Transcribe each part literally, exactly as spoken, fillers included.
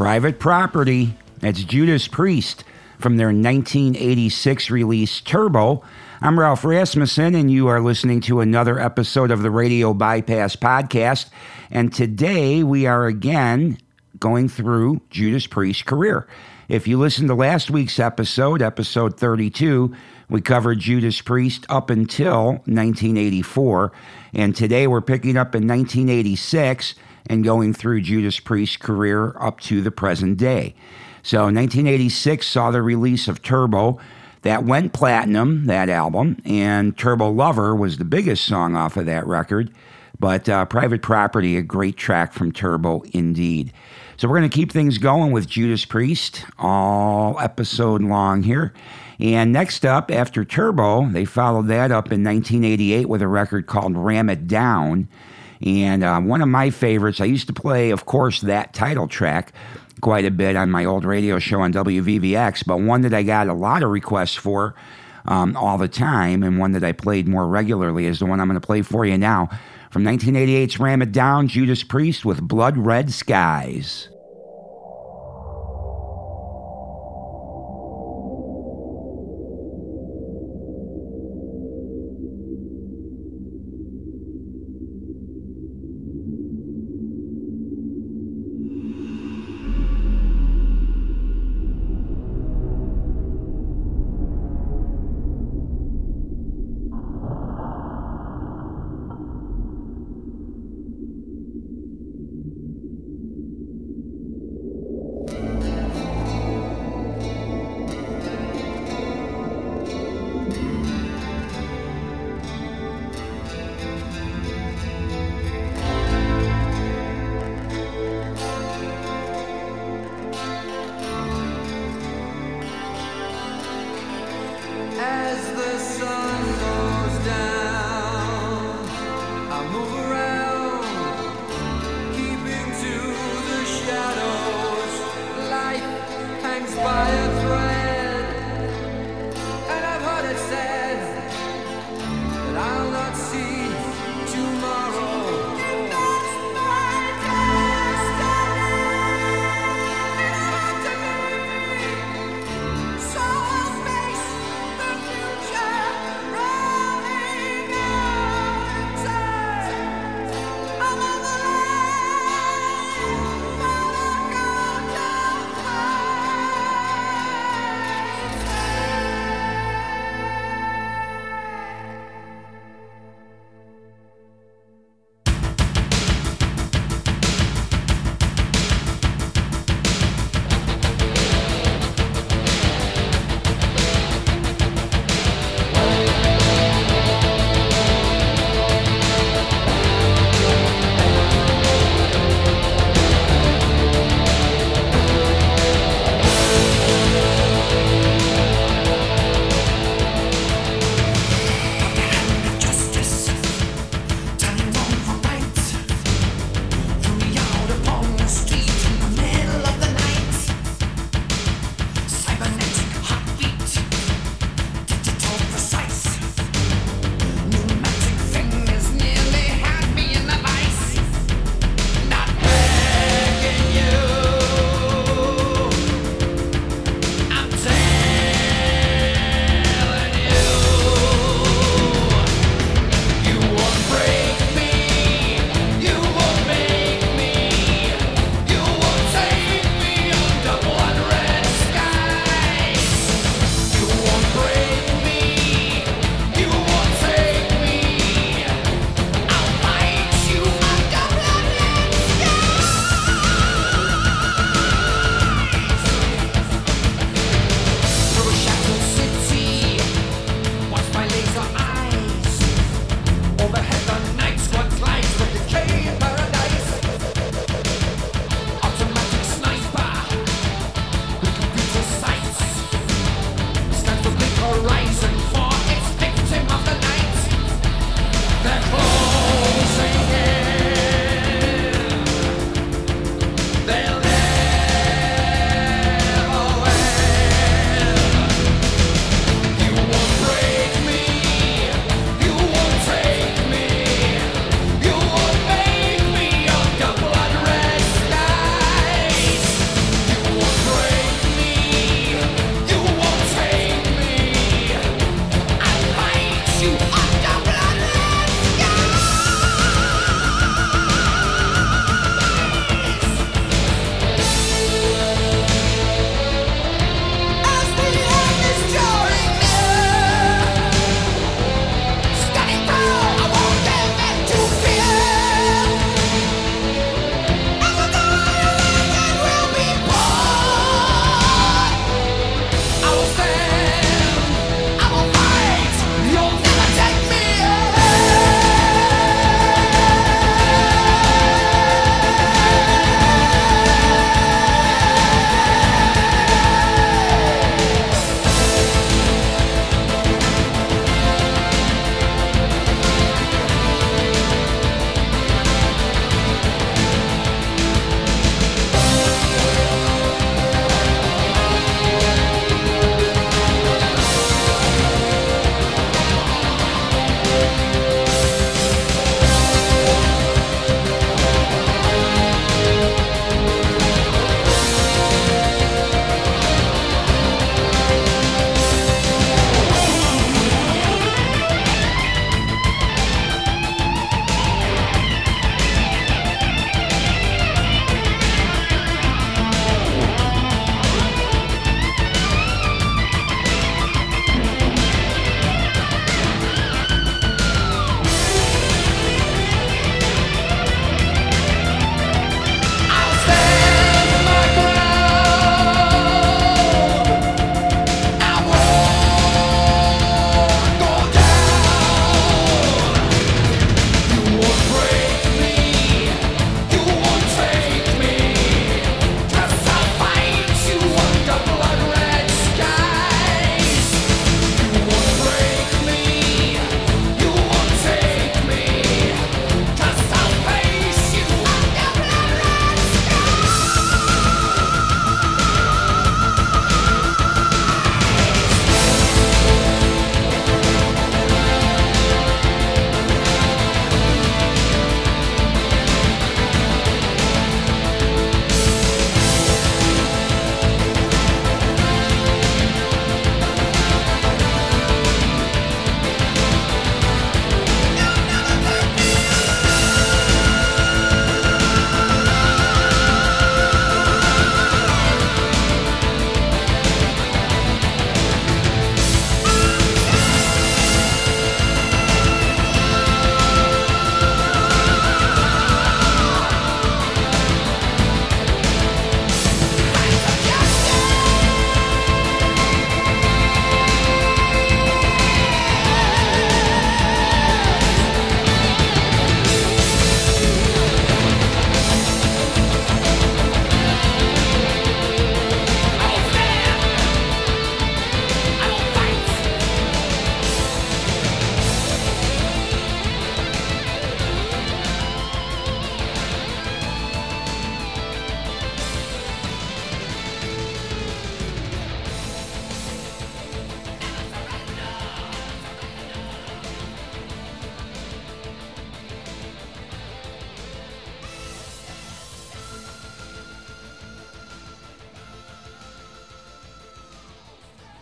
Private Property. That's Judas Priest from their nineteen eighty-six release Turbo. I'm Ralph Rasmussen, and you are listening to another episode of the Radio Bypass Podcast. And today we are again going through Judas Priest's career. If you listened to last week's episode, episode thirty-two, we covered Judas Priest up until nineteen eighty-four. And today we're picking up in nineteen eighty-six and going through Judas Priest's career up to the present day. So nineteen eighty-six saw the release of Turbo. That went platinum, that album, and Turbo Lover was the biggest song off of that record. But uh, Private Property, a great track from Turbo indeed. So we're going to keep things going with Judas Priest all episode long here. And next up, after Turbo, they followed that up in nineteen eighty-eight with a record called Ram It Down. And uh, one of my favorites, I used to play, of course, that title track quite a bit on my old radio show on W V V X, but one that I got a lot of requests for um, all the time, and one that I played more regularly is the one I'm going to play for you now. From nineteen eighty-eight's Ram It Down, Judas Priest with Blood Red Skies.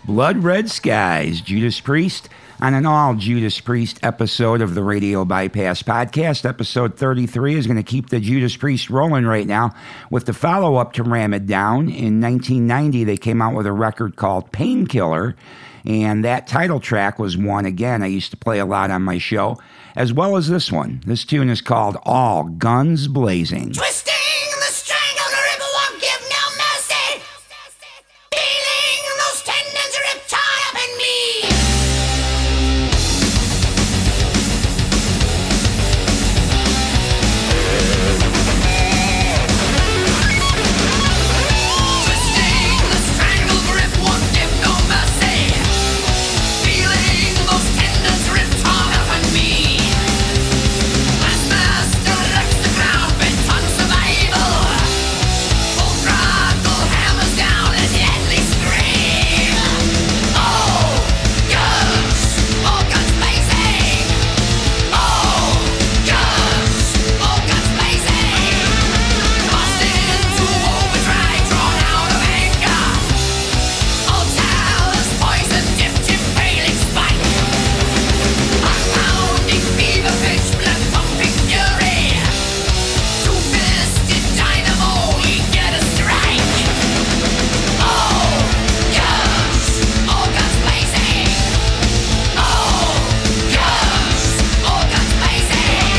Blood Red Skies, Judas Priest, on an all Judas Priest episode of the Radio Bypass Podcast. Episode thirty-three is going to keep the Judas Priest rolling right now with the follow-up to Ram It Down. In nineteen ninety, they came out with a record called Painkiller, and that title track was one, again, I used to play a lot on my show, as well as this one. This tune is called All Guns Blazing. Twisting the strangled rib won't give no mercy. Feeling those tendons rip torn up in me. Twisting the strangled rib won't give no mercy. Feeling those tendons rip torn up in me. As master wrecks the ground bent on survival, full throttle hammers down a deadly scream. Oh, guns, all guns blazing. Oh, guns, all guns blazing. Lost into overdrive, drawn out of anger. All talents poison dipped in failing spite. Pounding fever pitch, blood pumping fury. Two-fisted dynamo, eager to strike. Oh, guns, all guns blazing. Oh, guns, all guns blazing.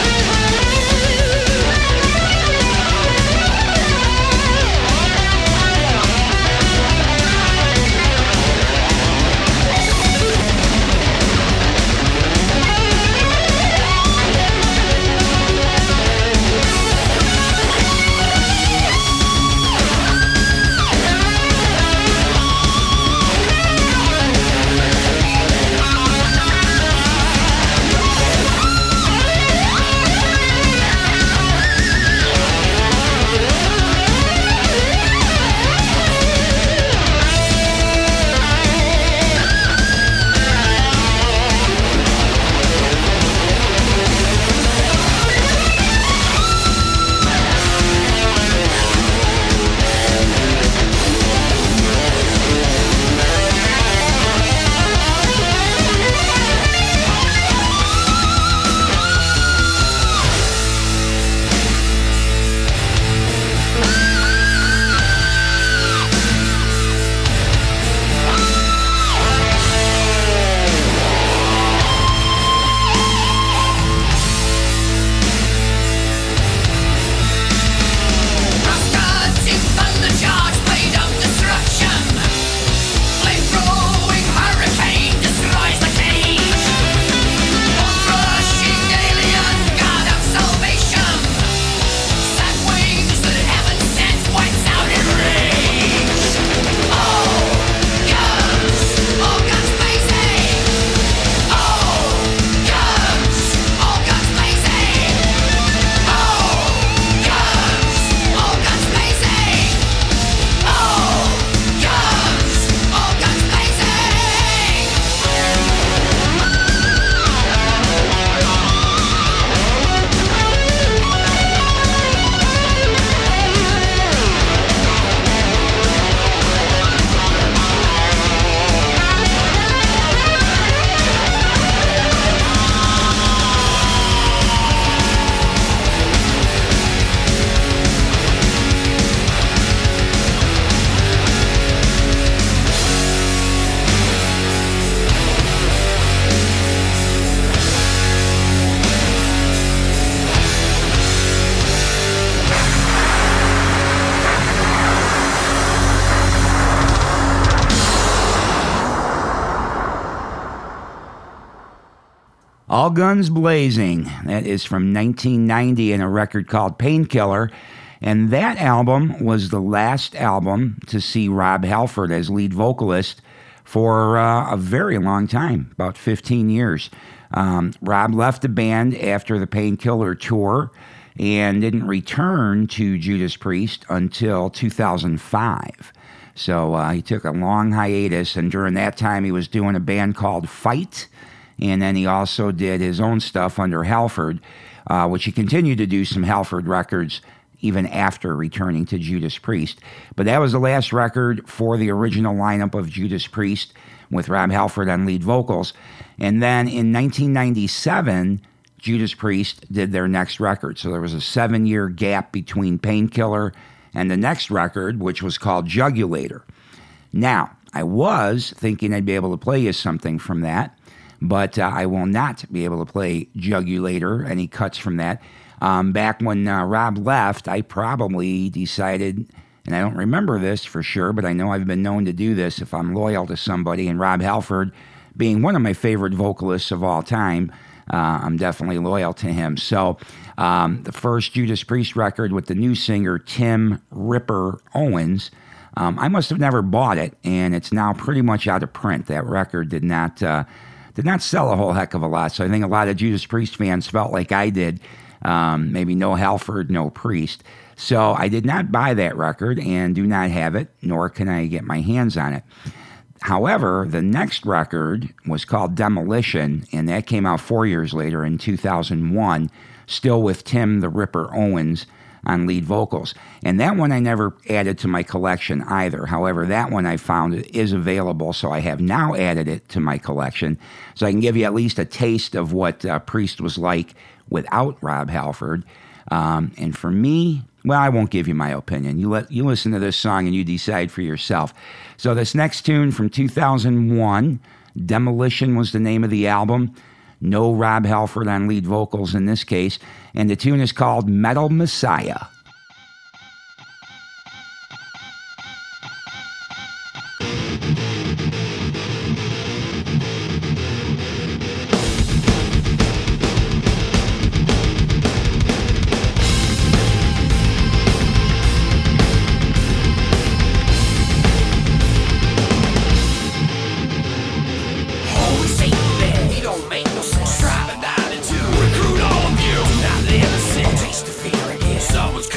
Rough-cutting thunder charge, blade of destruction. Flame-throwing hurricane destroys the cage. Bone-crushing alien, god of salvation. Sad wings that heaven sent, wipes out in rage. Oh, guns, all guns blazing. Oh, guns, all guns blazing. Oh, guns, all guns blazing. Oh, guns, all guns All Guns Blazing. That is from nineteen ninety in a record called Painkiller. And that album was the last album to see Rob Halford as lead vocalist for uh, a very long time, about fifteen years. Um, Rob left the band after the Painkiller tour and didn't return to Judas Priest until two thousand five. So uh, he took a long hiatus, and during that time he was doing a band called Fight, and then he also did his own stuff under Halford, uh, which he continued to do some Halford records even after returning to Judas Priest. But that was the last record for the original lineup of Judas Priest, with Rob Halford on lead vocals. And then in nineteen ninety-seven, Judas Priest did their next record. So there was a seven-year gap between Painkiller and the next record, which was called Jugulator. Now, I was thinking I'd be able to play you something from that, but uh, I will not be able to play Jugulator, any cuts from that. Um, back when uh, Rob left, I probably decided, and I don't remember this for sure, but I know I've been known to do this if I'm loyal to somebody, and Rob Halford being one of my favorite vocalists of all time, uh, I'm definitely loyal to him. So um, the first Judas Priest record with the new singer, Tim Ripper Owens, um, I must have never bought it, and it's now pretty much out of print. That record did not uh, did not sell a whole heck of a lot, so I think a lot of Judas Priest fans felt like I did, um, maybe no Halford, no Priest. So I did not buy that record and do not have it, nor can I get my hands on it. However, the next record was called Demolition, and that came out four years later in two thousand one, still with Tim the Ripper Owens on lead vocals. And that one I never added to my collection either. However, that one I found is available, so I have now added it to my collection, so I can give you at least a taste of what uh, Priest was like without Rob Halford. Um, and for me, well, I won't give you my opinion. You let you listen to this song and you decide for yourself. So this next tune from two thousand one, Demolition was the name of the album. No Rob Halford on lead vocals in this case. And the tune is called Metal Messiah. Someone's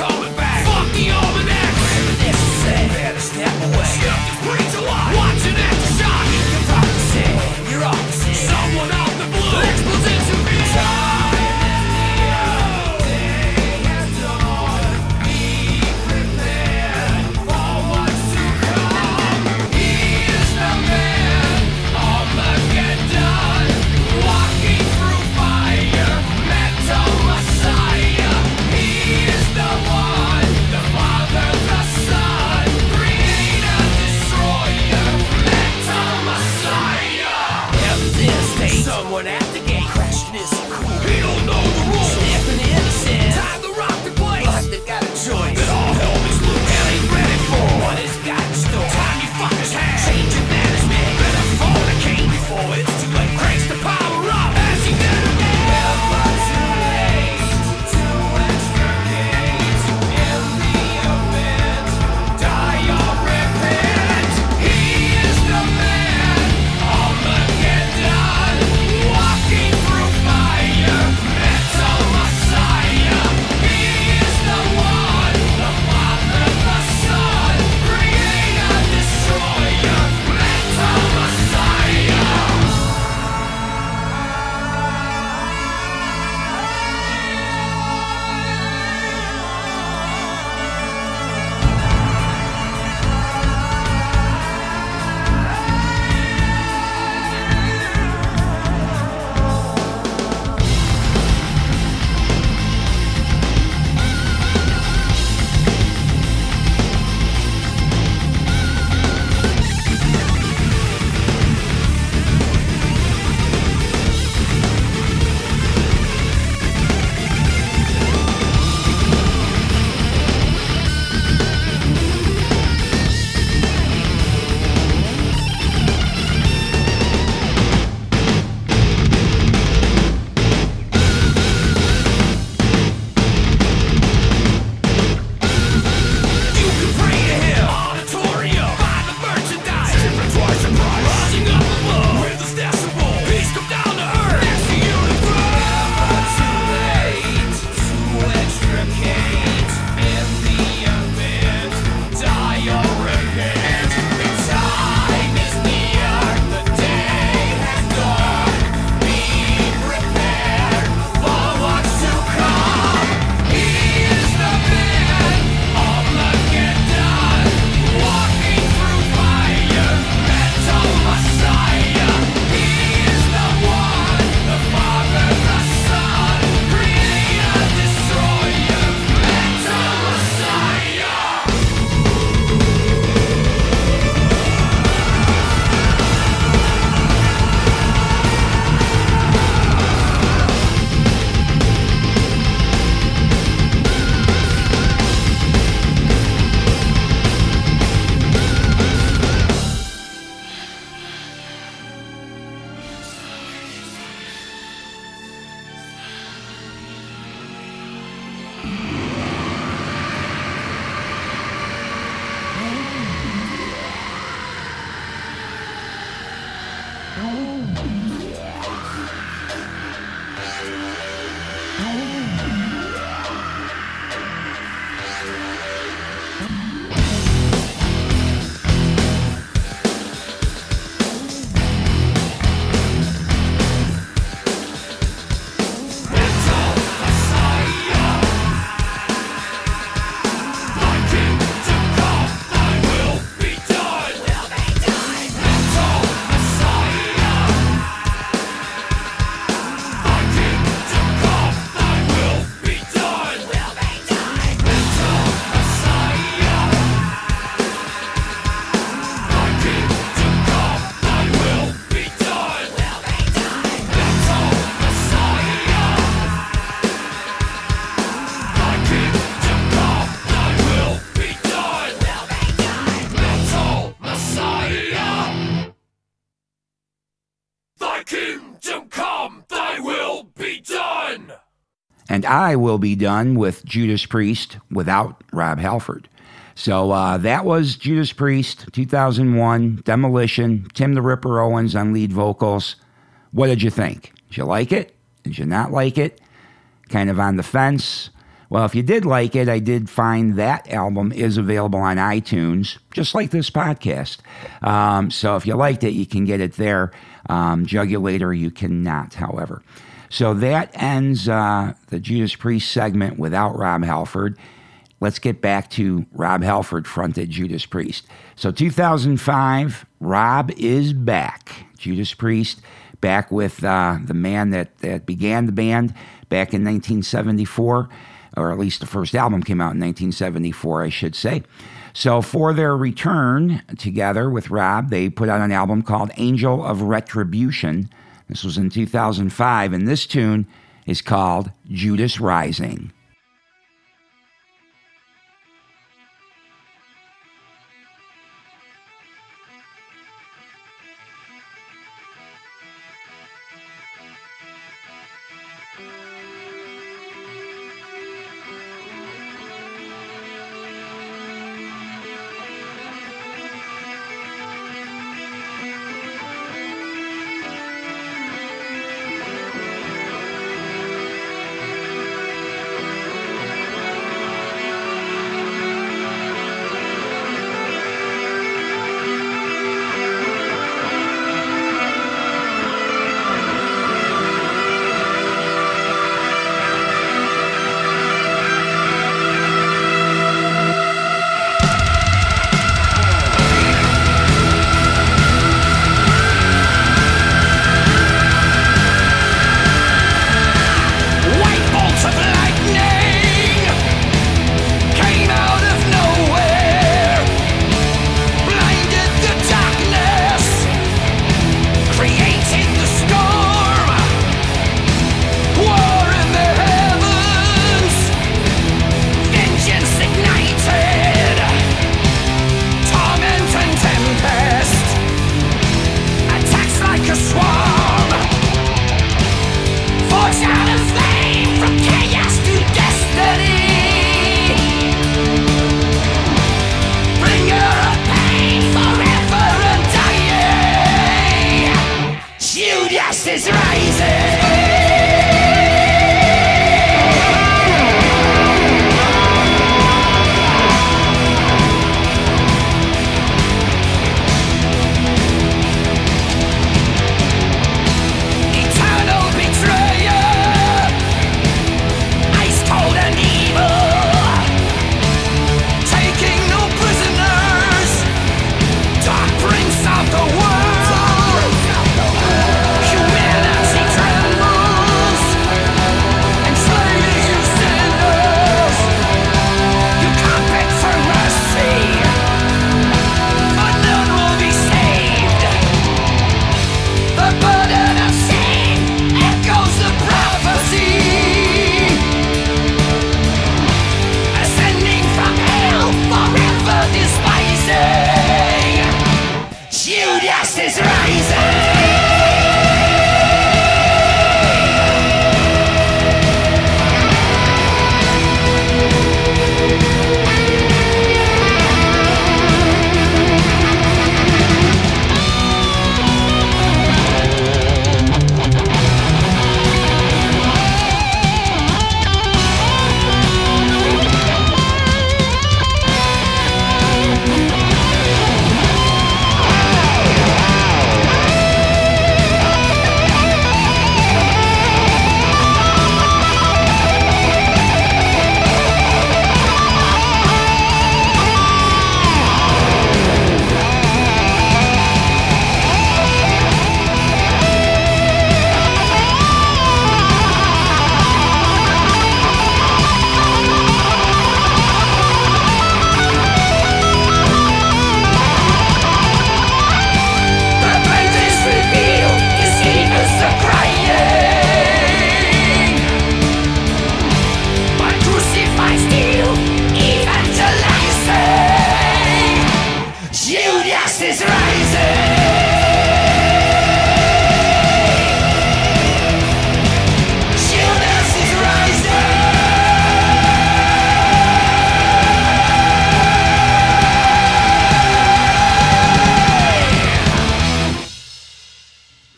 And I Will Be Done with Judas Priest without Rob Halford. So uh, that was Judas Priest, two thousand one, Demolition, Tim the Ripper Owens on lead vocals. What did you think? Did you like it? Did you not like it? Kind of on the fence? Well, if you did like it, I did find that album is available on iTunes, just like this podcast. Um, so if you liked it, you can get it there. Um, Jugulator, you cannot, however. So that ends uh, the Judas Priest segment without Rob Halford. Let's get back to Rob Halford fronted Judas Priest. So two thousand five, Rob is back. Judas Priest back with uh, the man that, that began the band back in nineteen seventy-four, or at least the first album came out in nineteen seventy-four, I should say. So for their return together with Rob, they put out an album called Angel of Retribution. This was in two thousand five, and this tune is called Judas Rising.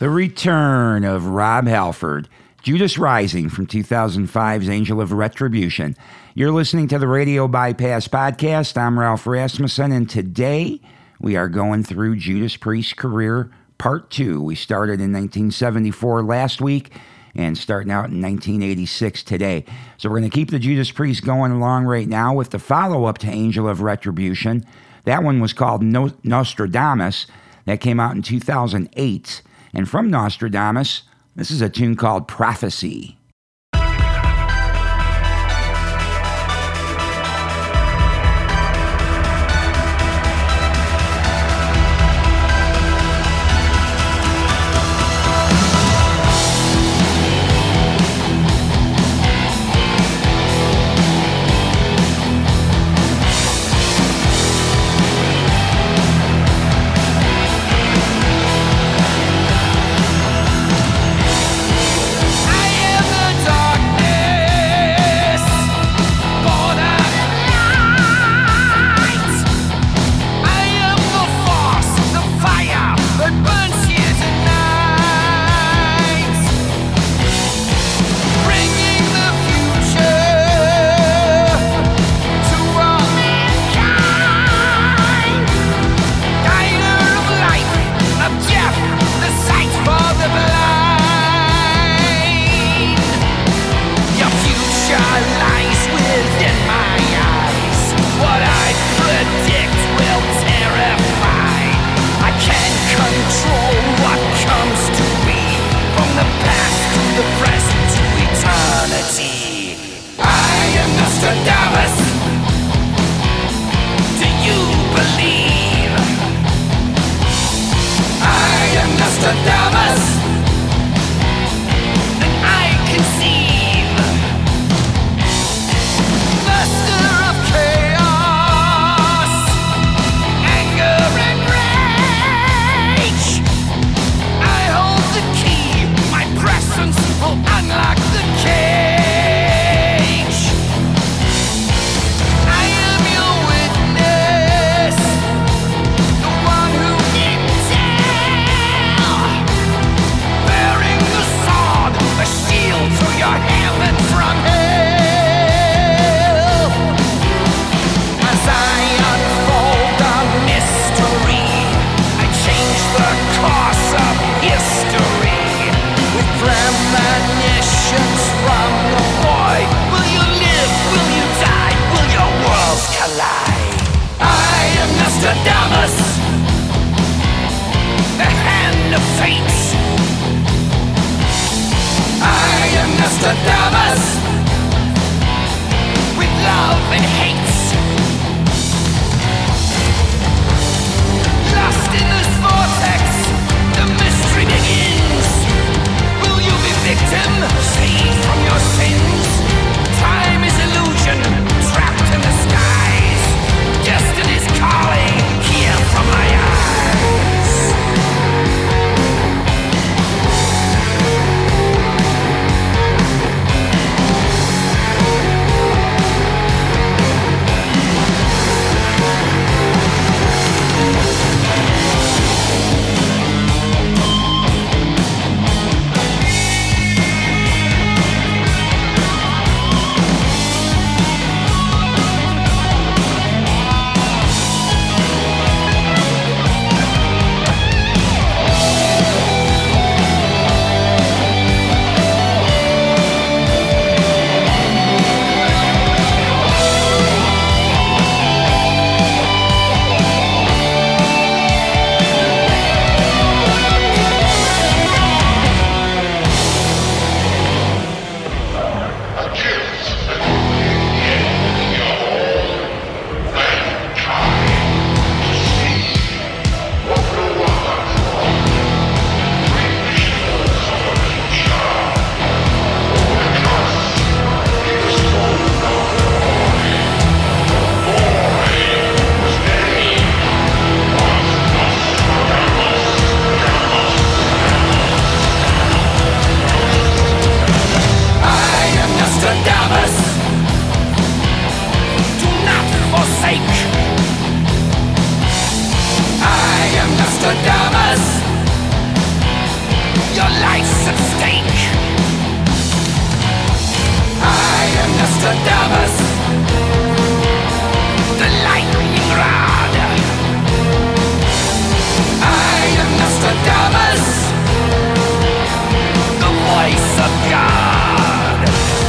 The return of Rob Halford, Judas Rising from two thousand five's Angel of Retribution. You're listening to the Radio Bypass Podcast. I'm Ralph Rasmussen, and today we are going through Judas Priest's career, part two. We started in nineteen seventy-four last week and starting out in nineteen eighty-six today. So we're going to keep the Judas Priest going along right now with the follow-up to Angel of Retribution. That one was called No- Nostradamus. That came out in two thousand eight. And from Nostradamus, this is a tune called Prophecy. life's at stake. I am Nostradamus, the lightning rod. I am Nostradamus, the voice of God.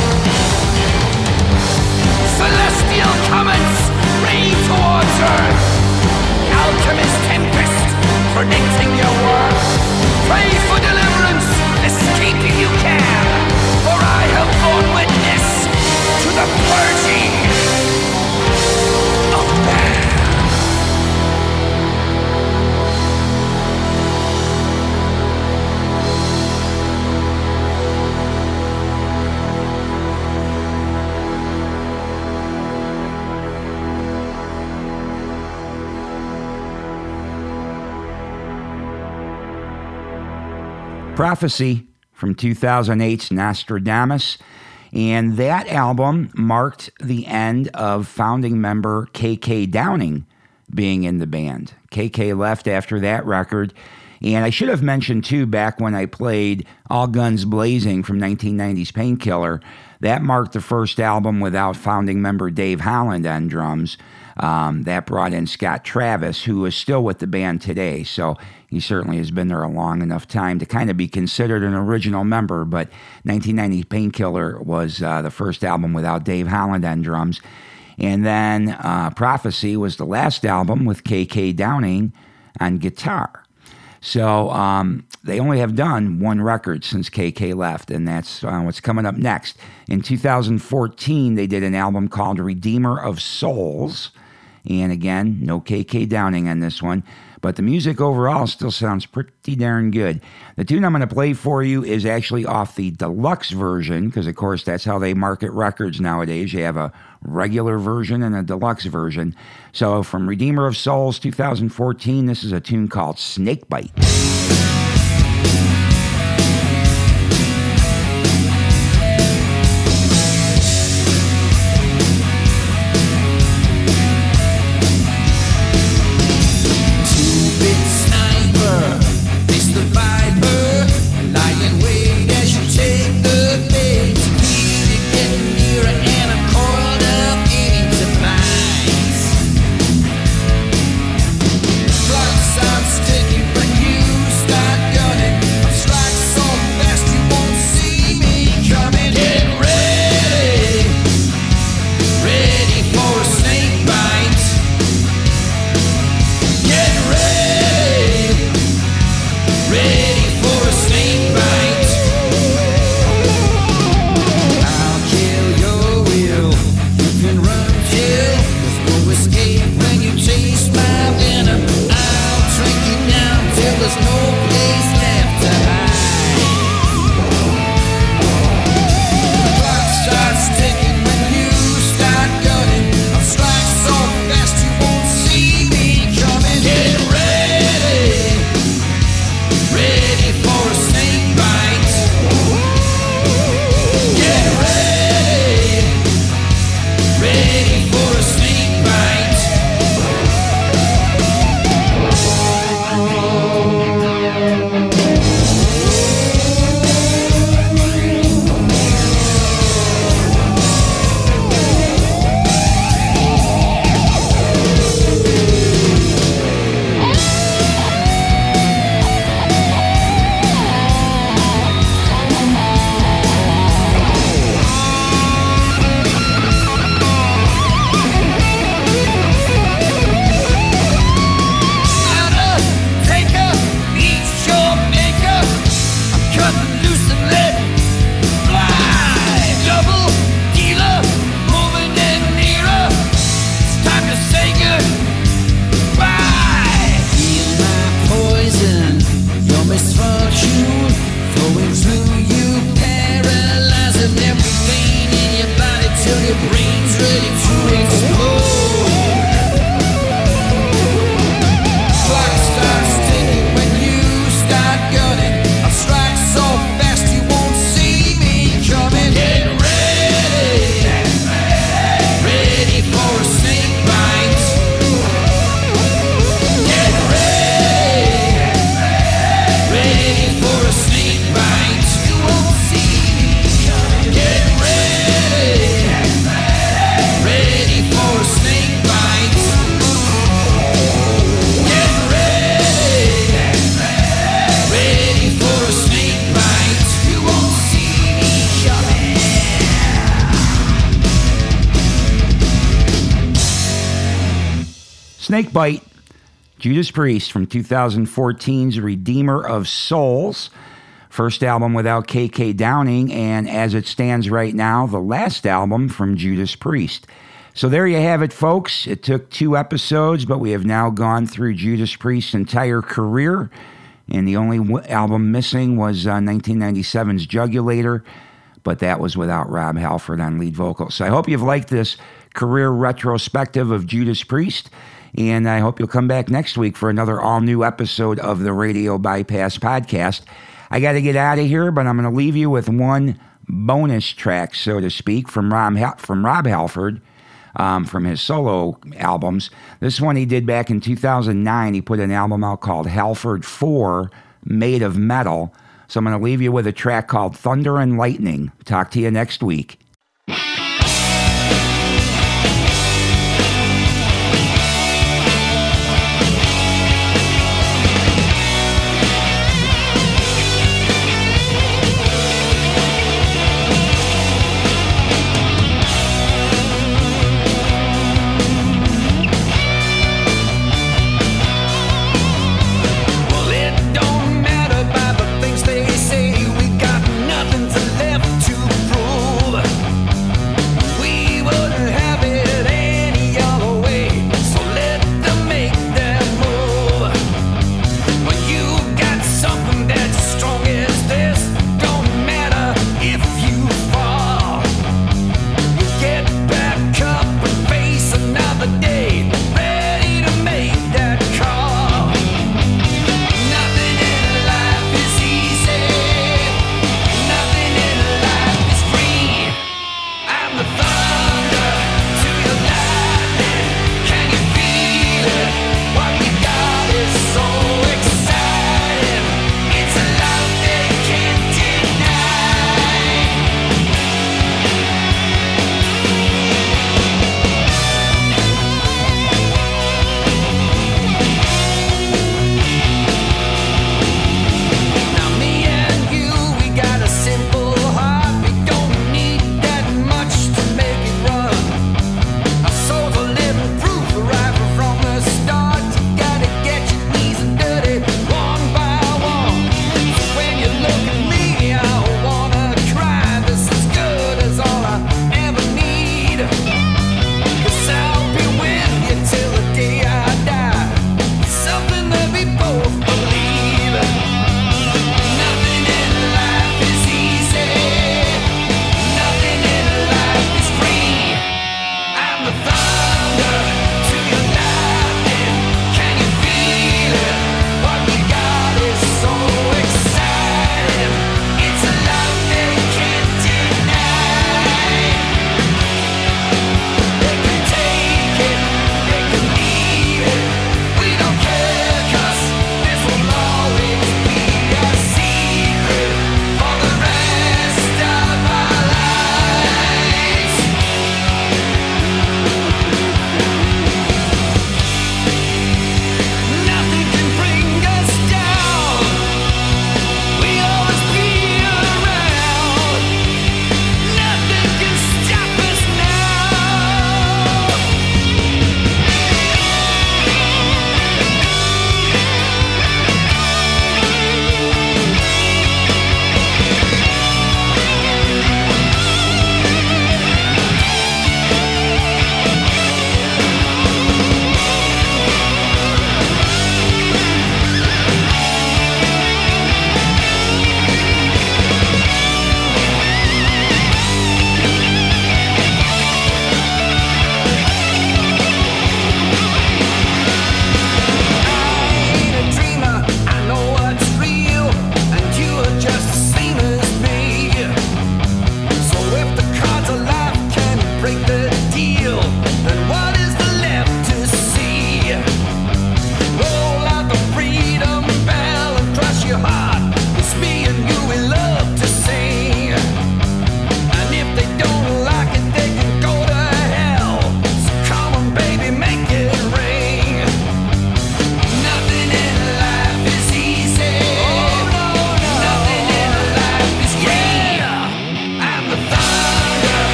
Celestial comets rain towards Earth. Alchemist tempest predicting your worth. Pray for deliverance, escape if you can, for I have borne witness to the purging of man. Prophecy from two thousand eight's Nostradamus, and that album marked the end of founding member K K Downing being in the band. K K left after that record, and I should have mentioned too, back when I played All Guns Blazing from nineteen ninety's Painkiller, that marked the first album without founding member Dave Holland on drums. Um, that brought in Scott Travis, who is still with the band today, so he certainly has been there a long enough time to kind of be considered an original member, but nineteen ninety's Painkiller was uh, the first album without Dave Holland on drums. And then uh, Prophecy was the last album with K K Downing on guitar. So um, they only have done one record since K K left, and that's uh, what's coming up next. In two thousand fourteen, they did an album called Redeemer of Souls. And again, no K K Downing on this one, but the music overall still sounds pretty darn good. The tune I'm going to play for you is actually off the deluxe version, because of course that's how they market records nowadays. You have a regular version and a deluxe version. So from Redeemer of Souls two thousand fourteen, this is a tune called Snakebite. Sticking when you start gunning. Snakebite, Judas Priest from two thousand fourteen's Redeemer of Souls. First album without K K Downing, and as it stands right now, the last album from Judas Priest. So there you have it, folks. It took two episodes, but we have now gone through Judas Priest's entire career, and the only w- album missing was uh, nineteen ninety-seven's Jugulator, but that was without Rob Halford on lead vocals. So I hope you've liked this career retrospective of Judas Priest, and I hope you'll come back next week for another all-new episode of the Radio Bypass Podcast. I got to get out of here, but I'm going to leave you with one bonus track, so to speak, from Rob, from Rob Halford, um, from his solo albums. This one he did back in two thousand nine. He put an album out called Halford four, Made of Metal. So I'm going to leave you with a track called Thunder and Lightning. Talk to you next week.